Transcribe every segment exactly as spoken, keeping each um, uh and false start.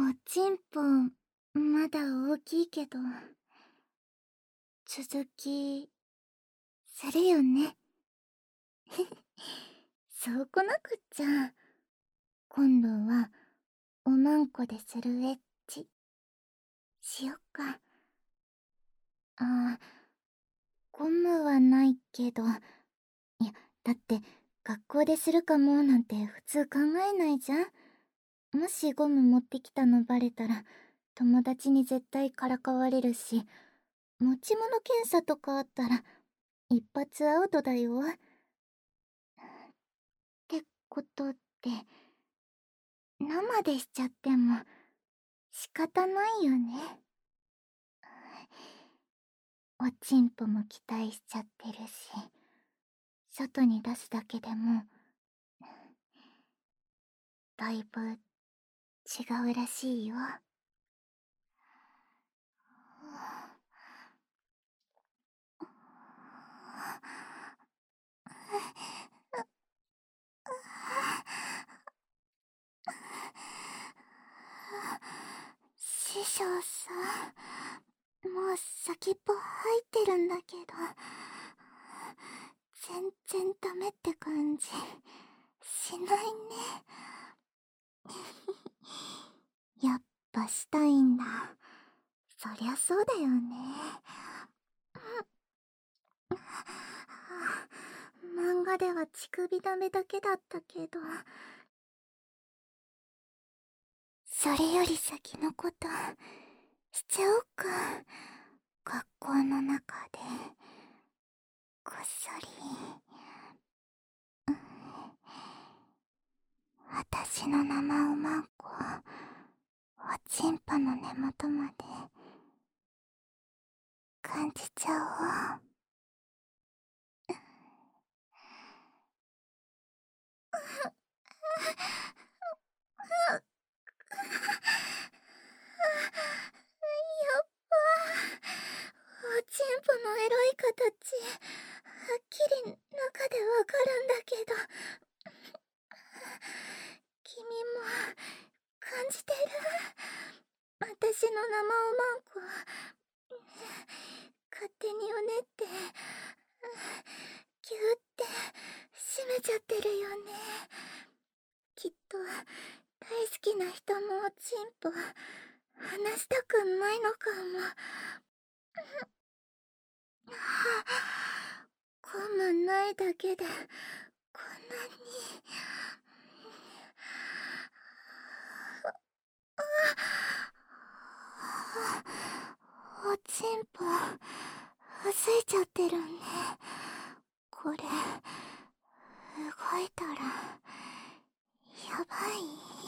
おちんぽまだ大きいけど続きするよね。そうこなくっちゃ。今度はおまんこでするエッチしよっか。あ、ゴムはないけど、いやだって学校でするかもなんて普通考えないじゃん。もしゴム持ってきたのバレたら友達に絶対からかわれるし、持ち物検査とかあったら一発アウトだよ。ってことって生でしちゃっても仕方ないよね。おちんぽも期待しちゃってるし、外に出すだけでもだいぶ違うらしいよ。師匠さん、もう先っぽ入ってるんだけど全然ダメって感じしないね。やっぱしたいんだ。そりゃそうだよね。漫画では乳首ダメだけだったけど、それより先のことしちゃおうか。学校の中でこっそり私の生おまんこおちんぽの根元まで感じちゃおう。やっば、おちんぽのエロい形はっきり中でわかるんだけど、君も感じてる？私の生おまんこ勝手にうねってギューって締めちゃってるよね。きっと大好きな人のおちんぽ離したくないのかも。ゴムないだけでこんなに。おちんぽついちゃってるね。これ動いたらやばい？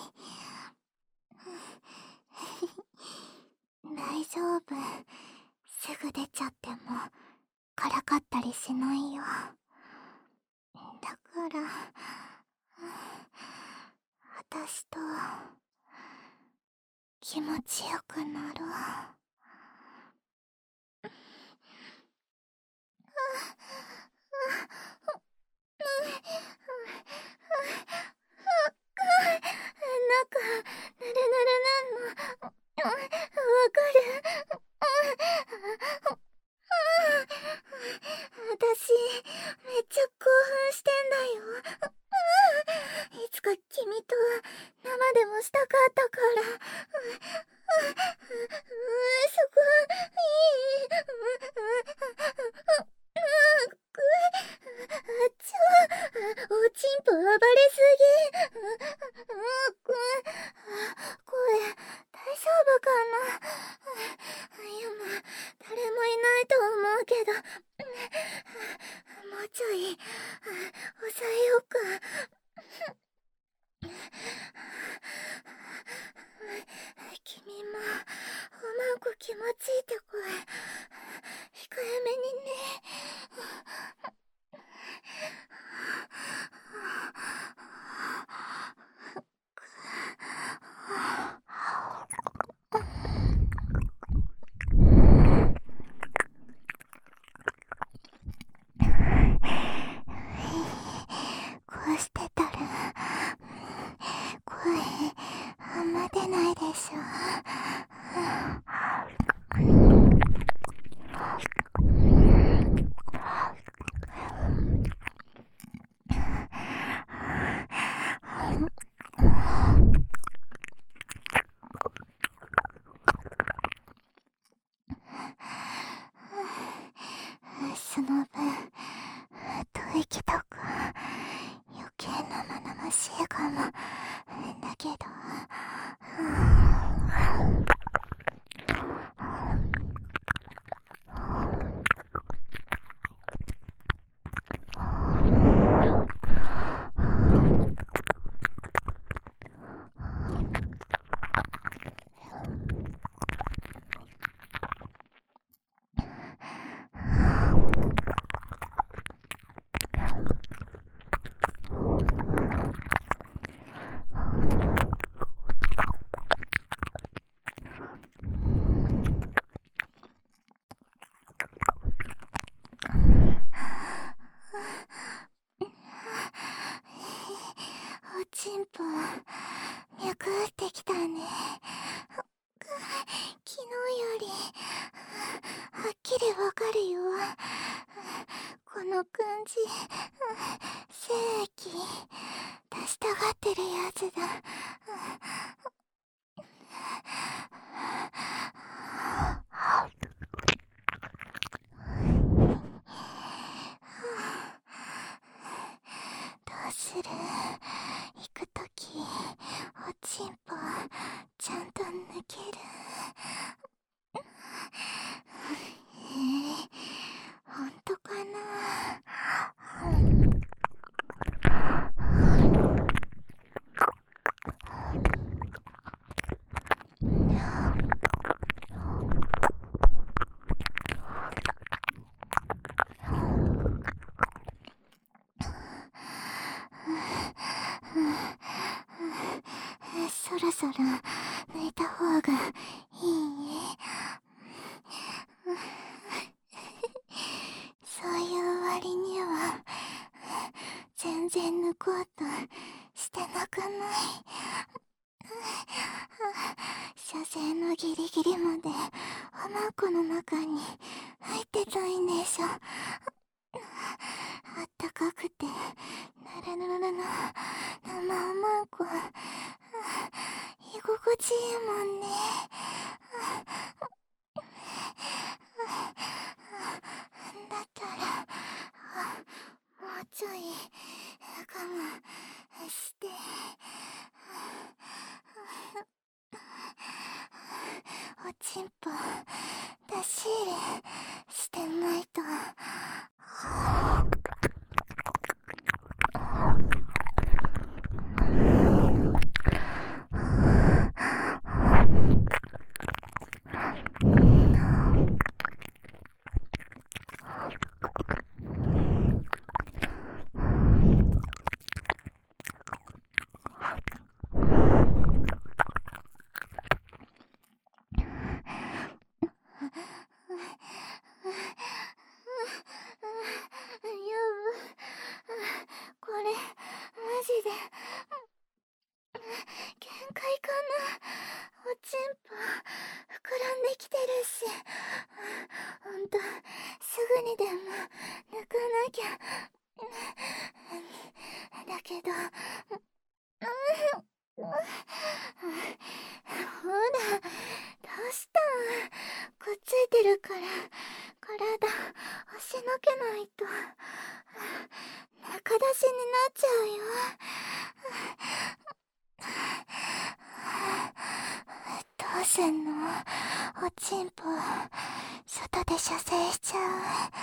大丈夫、すぐ出ちゃってもからかったりしないよ。だから私と気持ちよくなろう。中ぬるぬるなんのわかる？私めっちゃ興奮してんだよ。いつか君と生でもしたかったから。そこいい？ちょ、おちんぽ暴れすぎ。声大丈夫かな？いや、まあ誰もいないと思うけど、もうちょい抑えようか。君もおまんこ気持ちいいって声控えめにね。こうしてたら声あんま出ないないでしょ。その分吐息とか余計生々しいかもだけど、おちんぽ脈打ってきたね。昨日よりはっきりわかるよ。この感じ、精液出したがってるやつだ。どうする？行くときおちんぽちゃんと抜ける？えー、ほんとかな？そろそろ抜いた方がいい？そういう割には全然抜こうとしてなくない？射精のギリギリまでおまんこの中に入ってたいんでしょ。あったかくてぬるぬるの生おまんこ居心地いいもんね。だったらもうちょい我慢して、おちんぽ出し入れしてないと。これマジで限界かな。おちんぽ膨らんできてるし、ほんとすぐにでも抜かなきゃ。だけどほら、どうしたん？くっついてるから体押しのけないと中出しになっちゃうよ。どうすんの？おちんぽ外で射精しちゃう。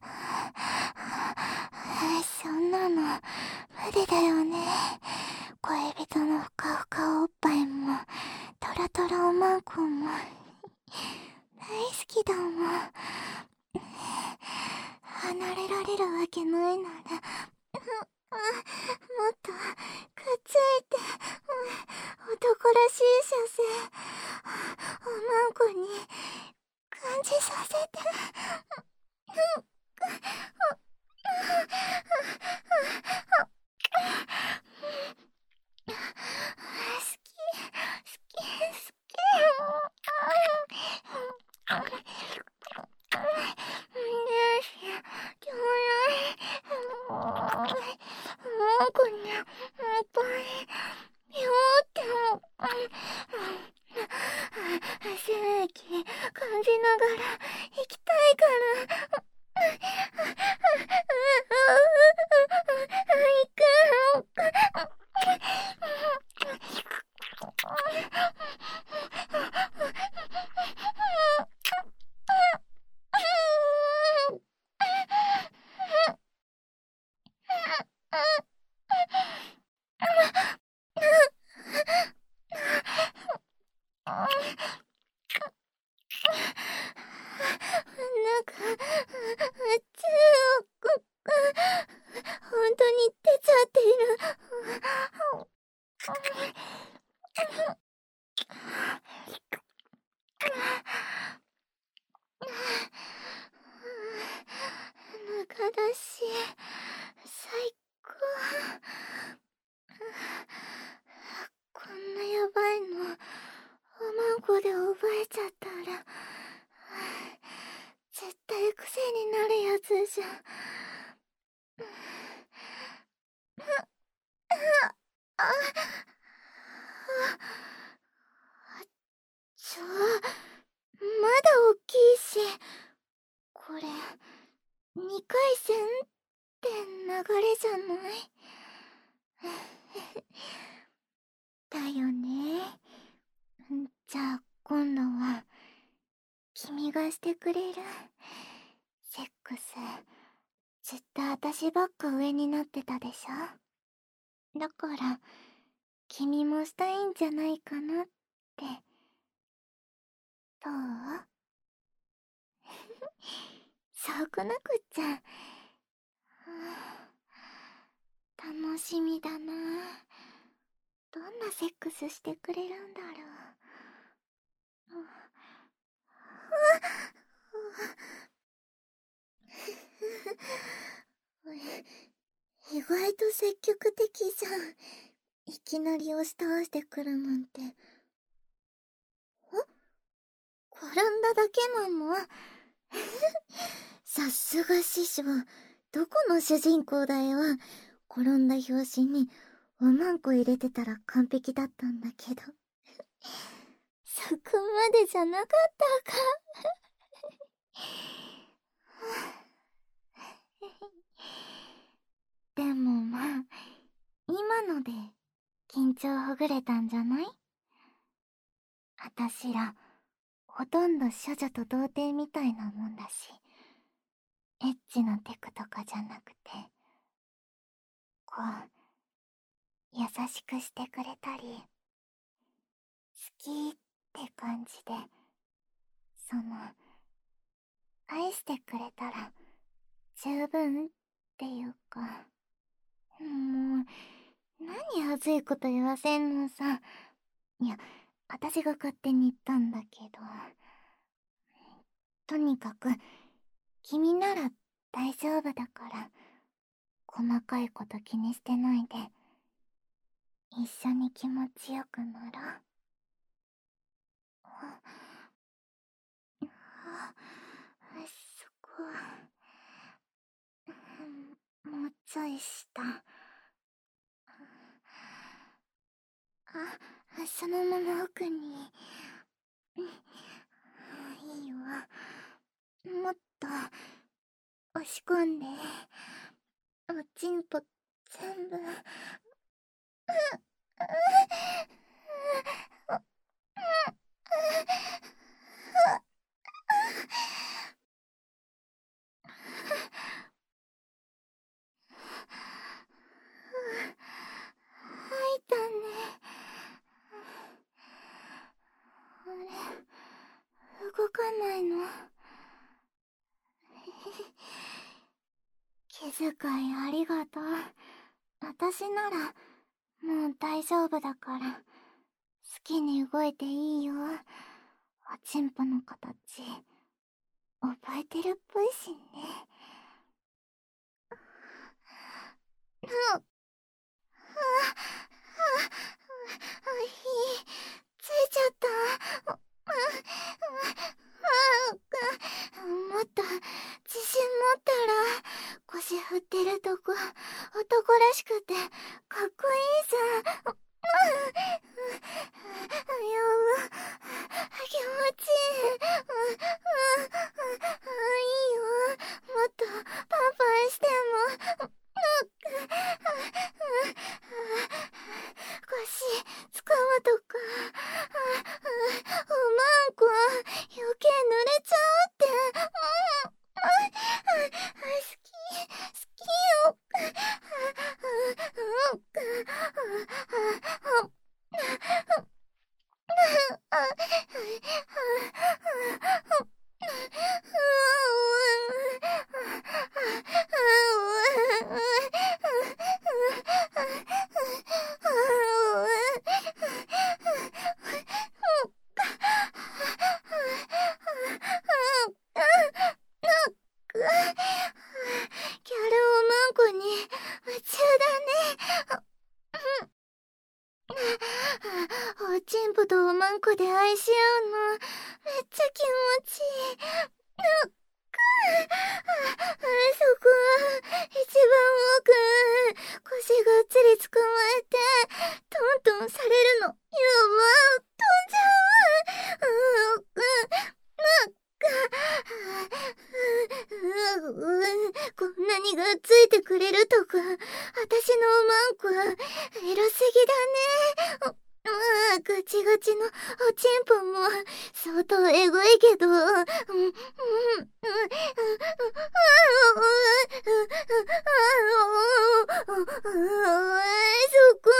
そんなの無理だよね。恋人のふかふかおっぱいもトロトロおまんこも大好きだもん。離れられるわけないならもっとくっついて男らしい射精おまんこに感じさせて。好き好き好精液感じながら行きたいから。行く。なんか、あっちを、本当に出ちゃっている。中だし、最高。こんなやばいの、おまんこで覚えちゃったら、絶対癖になるやつじゃん。あ、ちょ、まだ大きいし、これ、にかい戦って流れじゃない？だよね。じゃあ今度は、君がしてくれる？セックス、ずっと私ばっか上になってたでしょ？だから、君もしたいんじゃないかなって。どう？そうこなくっちゃ。楽しみだな。どんなセックスしてくれるんだろう。意外と積極的じゃん。いきなり押し倒してくるなんて。お？転んだだけなの？さすが師匠。どこの主人公だよ。転んだ拍子におまんこ入れてたら完璧だったんだけど。そこまでじゃなかったか。でもまあ、今ので緊張ほぐれたんじゃない？あたしら、ほとんど処女と童貞みたいなもんだし、エッチなテクとかじゃなくて、こう、優しくしてくれたり、好きって感じで、その、愛してくれたら、十分っていうか、もう、何恥ずいこと言わせんのさ。いや、私が勝手に言ったんだけど。とにかく、君なら大丈夫だから、細かいこと気にしてないで、一緒に気持ちよくなろう。あ、あ、そこ、もうちょい下。あ、そのまま奥に。いいよ。もっと、押し込んで。おちんぽ、全部。吐いたね。あれ、動かないの？気遣いありがとう。私なら、もう大丈夫だから、好きに動いていいよ。おちんぽの形、覚えてるっぽいしね。うっ、はぁ、はぁ、火、ついちゃった。う、う、もっと、自信持ったら、腰振ってるとこ、男らしくて、かっこいいじゃん。 キャラおまんこに夢中だね。おちんぽとおまんこで愛し合うのめっちゃ気持ちいい。なっくそこ一番奥、腰がっつり捕まえてトントンされるのやば、飛んじゃう。うんなっこんなにがっついてくれるとか、私のおまんこエロすぎだね。ああ、ガチガチのおちんぽも相当エゴいけど、うん、うん、うん、うん、うん、そこ、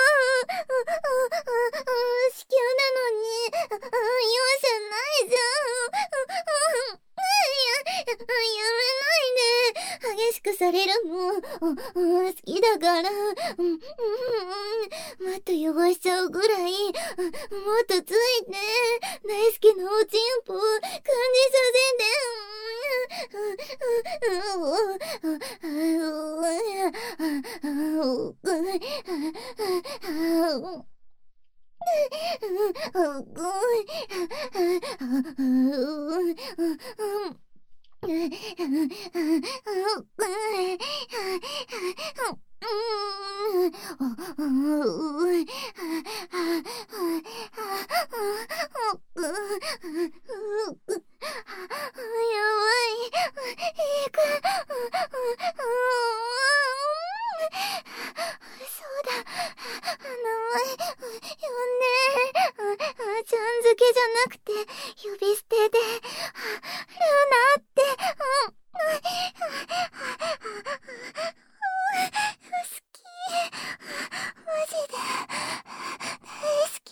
子宮なのに、容赦ないじゃん。や、やめないで。激しくされるの、好きだから、うん、うん、もっと汚しちゃうぐらい、もっとついて、大好きなおちんぽ、感じさせて。そうだ、名前呼んで、ちゃん付けじゃなくて呼び捨てで、ルナって、好き、マジで大好き。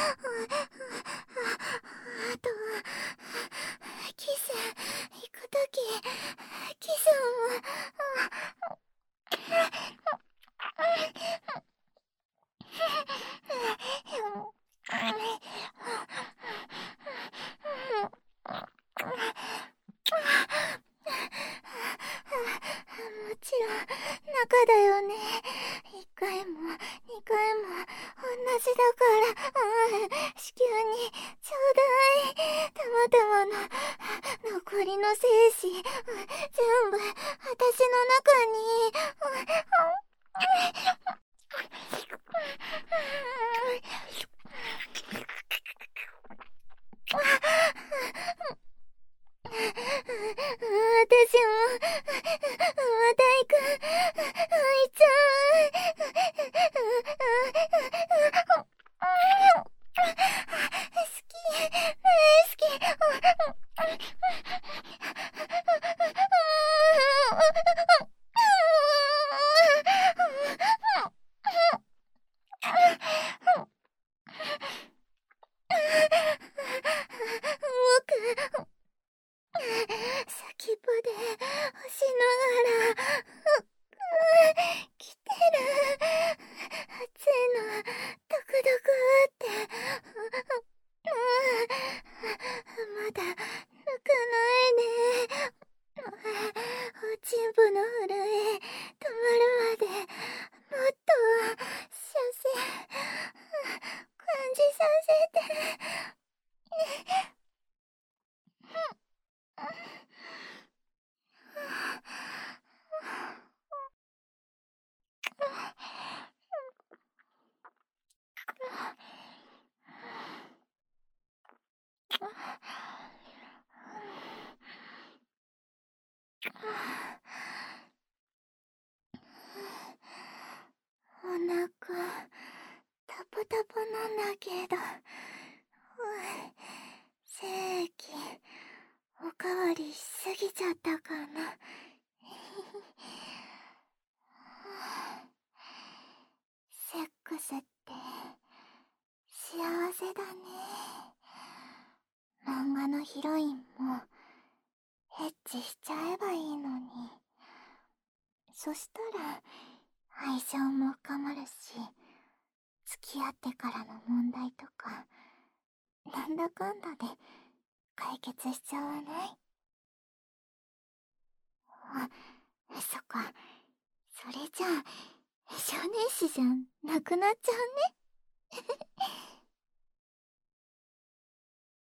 あとキス行くとき、キスももちろん中だよね。一回も二回も同じだから、うん、子宮にちょうだい。たまたまの残りの精子、うん、全部私の中に、私も、また行く、行っちゃう。好き、大好き。僕、先っぽで押しながら、来てる。熱いの、ドクドクって。まだ抜かないで。おちんぽの震え止まるまで、もっと射精感じさせて。お腹タポタポなんだけど、精液おかわりしすぎちゃったかな。セックスって幸せだね。 のヒロインもエッチしちゃえばいいのに。そしたら愛情も深まるし、付き合ってからの問題とかなんだかんだで解決しちゃわない？あ、そっか。それじゃあ少年誌じゃなくなっちゃうね。